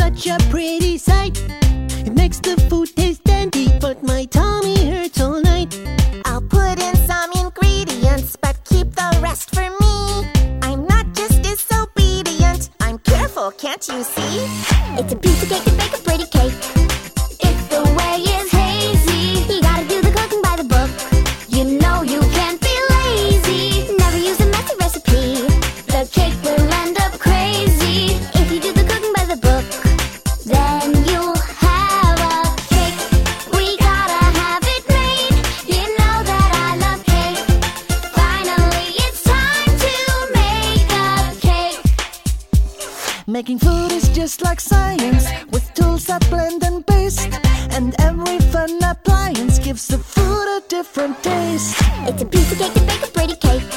such a pretty sight. It makes the food taste dandy, but my tummy hurts all night. I'll put in some ingredients, but keep the rest for me. I'm not just disobedient, I'm careful, can't you see? It's a piece of cake to bake a pretty cake. If the way is hazy, you gotta do the cooking by the book. You know you can't be lazy, never use a messy recipe. The cake will end up crazy if you do the cooking by the book. Then you'll have a cake. We gotta have it made. You know that I love cake. Finally, it's time to make a cake. Making food is just like science, with tools that blend and paste. And every fun appliance gives the food a different taste. It's a piece of cake to bake a pretty cake.